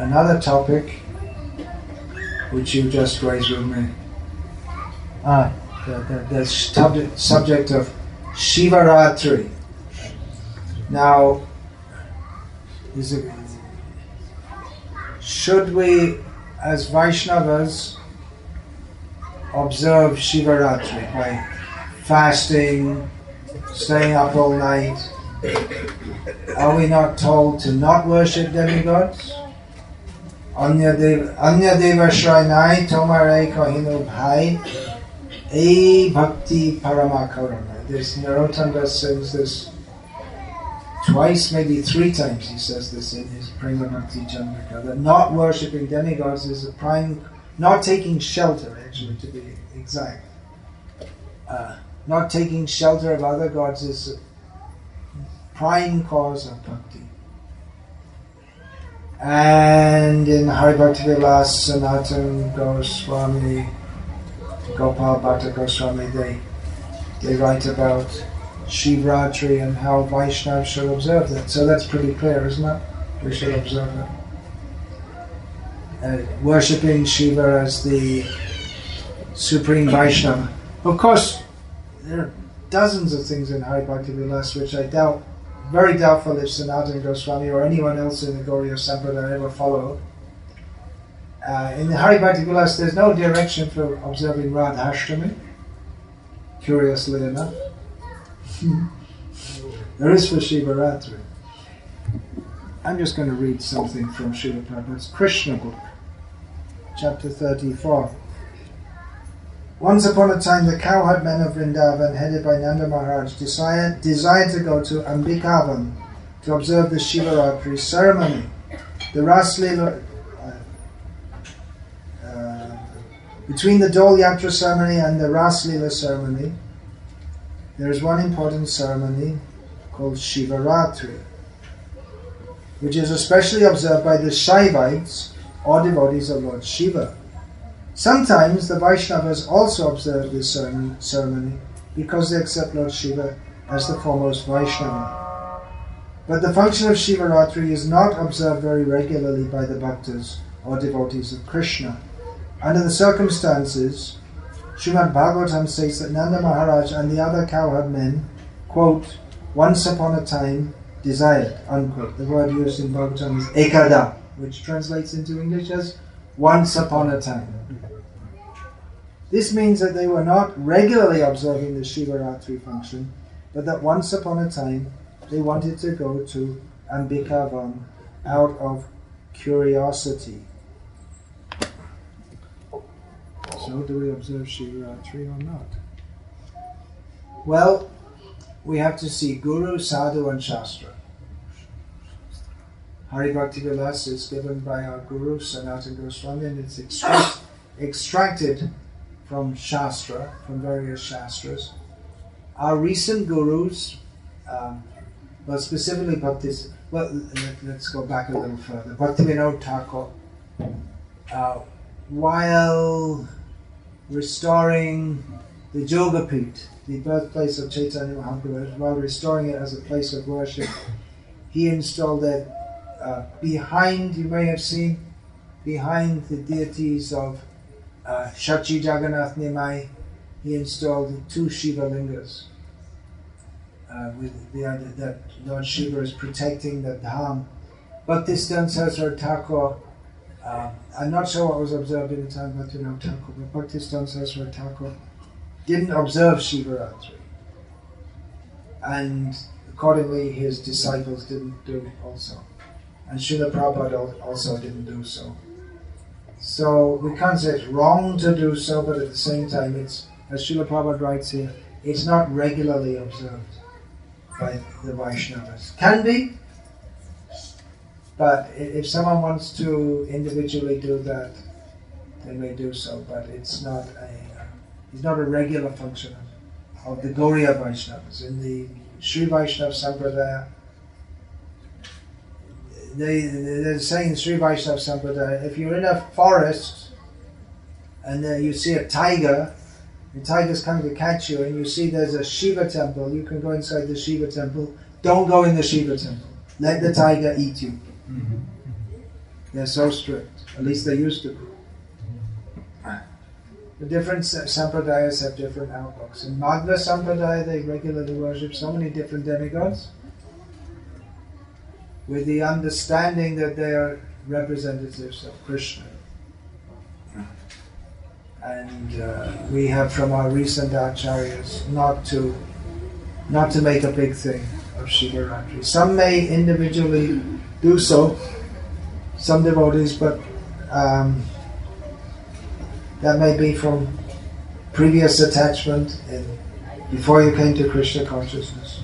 another topic which you just raised with me. The subject of Shivaratri. Now, should we, as Vaishnavas, observe Shivaratri by fasting, staying up all night? Are we not told to not worship demigods? Anya deva shrainai tomare kahinu bhai e bhakti paramakarana. This Narottama sings this twice, maybe 3 times he says this in his Prema Bhakti Chandrika, that not worshipping demigods is a prime, not taking shelter, actually, to be exact. Not taking shelter of other gods is a prime cause of bhakti. And in Hari Bhakti Vilas, Sanatana Goswami, Gopal Bhatta Goswami, they write about Shivaratri and how Vaishnavas should observe that. So that's pretty clear, isn't it? We should observe it. Worshipping Shiva as the Supreme Vaishnava. Of course, there are dozens of things in Hari Bhakti Vilas which I doubt, very doubtful if Sanatana Goswami or anyone else in the Gauriya Sampradaya ever followed. In the Hari Bhakti Vilas, there's no direction for observing Radhashtami, curiously enough. There is for Shivaratri. I'm just going to read something from Srila Prabhupada's Krishna book, chapter 34. Once upon a time, the cowherd men of Vrindavan, headed by Nanda Maharaj, desired to go to Ambikavan to observe the Shivaratri ceremony. The Ras Leela, between the Dol Yatra ceremony and the Ras Leela ceremony, there is one important ceremony called Shivaratri, which is especially observed by the Shaivites or devotees of Lord Shiva. Sometimes the Vaishnavas also observe this ceremony because they accept Lord Shiva as the foremost Vaishnava. But the function of Shivaratri is not observed very regularly by the bhaktas or devotees of Krishna. Under the circumstances, Srimad Bhagavatam says that Nanda Maharaj and the other cowherd men, quote, once upon a time desired, unquote. The word used in Bhagavatam is ekada, which translates into English as once upon a time. This means that they were not regularly observing the Shivaratri function, but that once upon a time they wanted to go to Ambikavan out of curiosity. So do we observe Shivaratri or not? Well, we have to see Guru, Sadhu and Shastra. Hari Bhakti Vilas is given by our Guru, Sanatana Goswami, and it's extracted from Shastra, from various Shastras. Our recent Gurus, well specifically Bhaktis, let's go back a little further. Bhaktivinoda Thakur, while restoring the Jogapith, the birthplace of Chaitanya Mahaprabhu, while restoring it as a place of worship, he installed it behind, you may have seen, behind the deities of Shachi Jagannath Nimai, he installed 2 Shiva lingas with the idea that Lord Shiva is protecting the Dham. Bhaktisiddhanta Saraswati Thakur, I'm not sure what was observed in the time of Bhaktivinoda Thakur, but Bhaktisiddhanta Saraswati Thakur didn't observe Shivaratri, and accordingly his disciples didn't do also, and Srila Prabhupada also didn't do so. So we can't say it's wrong to do so, but at the same time, it's, as Srila Prabhupada writes here, it's not regularly observed by the Vaishnavas. Can be, but if someone wants to individually do that, they may do so, but it's not a regular function of the Gauriya Vaishnavas. In the Sri Vaishnava Sampradaya, they're saying in Sri Vaishnava Sampradaya, if you're in a forest and you see a tiger, the tiger's coming to catch you, and you see there's a Shiva temple, you can go inside the Shiva temple. Don't go in the Shiva temple. Let the tiger eat you. They're so strict. At least they used to be. The different sampradayas have different outlooks. In Madhva Sampradaya, they regularly worship so many different demigods with the understanding that they are representatives of Krishna. And we have from our recent acharyas not to make a big thing of Shivaratri. Some may individually do so, some devotees, but that may be from previous attachment before you came to Krishna consciousness.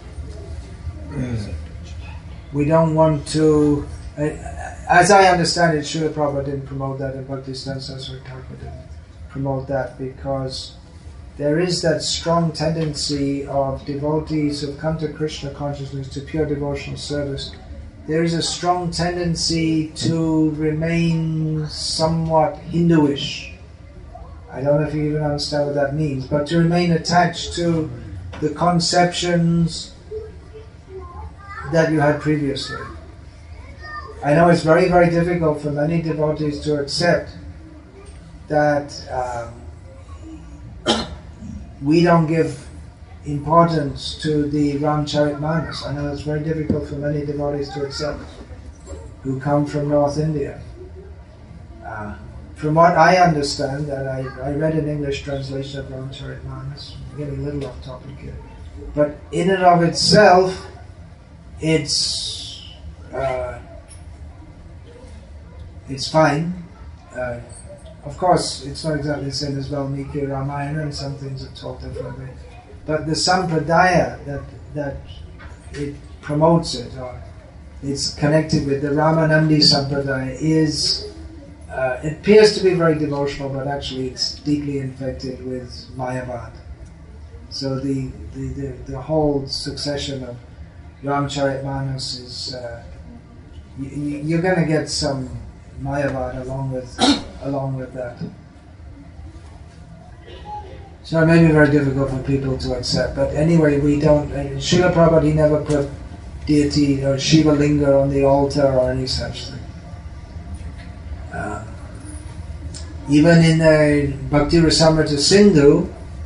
We don't want to, as I understand it, Srila Prabhupada didn't promote that, and Bhaktisiddhanta Saraswati Thakur didn't promote that, because there is that strong tendency of devotees who come to Krishna consciousness, to pure devotional service. There is a strong tendency to remain somewhat Hinduish. I don't know if you even understand what that means, but to remain attached to the conceptions that you had previously. I know it's very, very difficult for many devotees to accept that we don't give importance to the Ramcharitmanas. I know it's very difficult for many devotees to accept who come from North India. From what I understand, and I read an English translation of Ramcharitmanas, I'm getting a little off topic here, but in and of itself, it's fine. Of course, it's not exactly the same as Valmiki Ramayana, and some things are taught differently. But the sampradaya that it promotes it, or it's connected with, the Ramanandi sampradaya, is it appears to be very devotional, but actually it's deeply infected with Mayavad. So the whole succession of Ramcharitmanas is you're going to get some Mayavad along with that. So it may be very difficult for people to accept. But anyway, we don't. Srila Prabhupada, he never put deity or Shiva Linga on the altar or any such thing. Even in Bhakti Rasamrita Sindhu,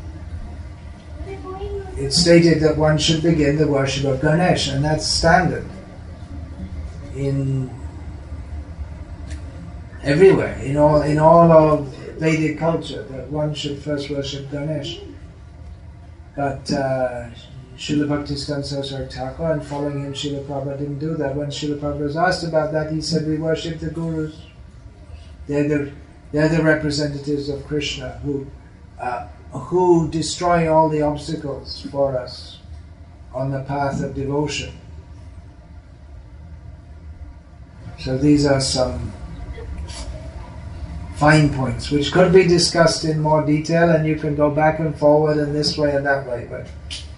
it's stated that one should begin the worship of Ganesh, and that's standard in everywhere, in all of Vedic culture, that one should first worship Ganesh. But Srila Bhaktisiddhanta Saraswati Thakur, and following him, Srila Prabhupada didn't do that. When Srila Prabhupada was asked about that, he said, we worship the gurus. They're the representatives of Krishna who destroy all the obstacles for us on the path of devotion. So these are some fine points which could be discussed in more detail, and you can go back and forward in this way and that way, but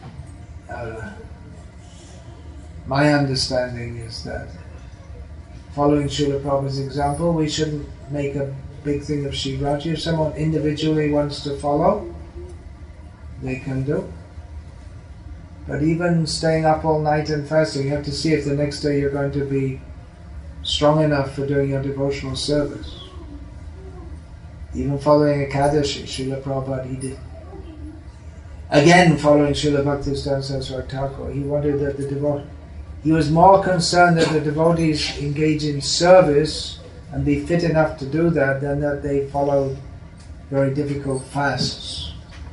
my understanding is that following Srila Prabhupada's example, we shouldn't make a big thing of Shivaratri. If someone individually wants to follow, they can do. But even staying up all night and fasting, you have to see if the next day you're going to be strong enough for doing your devotional service. Even following Ekadashi, Srila Prabhupada, he did. Again, following Srila Bhaktisiddhanta Saraswati Thakur, he wanted that he was more concerned that the devotees engage in service and be fit enough to do that than that they followed very difficult fasts.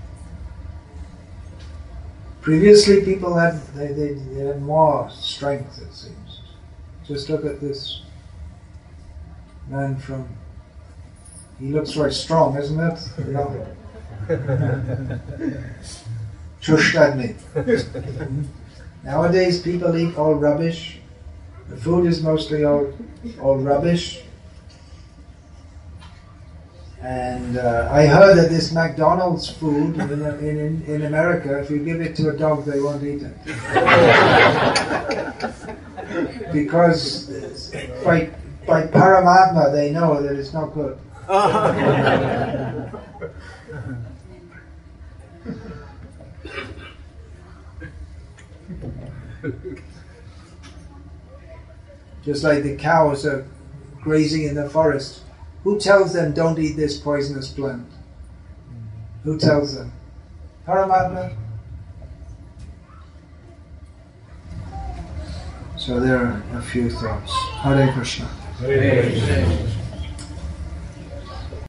Previously, people had more strength, it seems. Just look at this man he looks very strong, isn't it? Chushtadni. Nowadays, people eat all rubbish. The food is mostly all rubbish. And I heard that this McDonald's food in America, if you give it to a dog, they won't eat it. Because by Paramatma, they know that it's not good. Just like the cows are grazing in the forest. Who tells them don't eat this poisonous plant? Who tells them? Paramatma. So there are a few thoughts. Hare Krishna. Hare Krishna.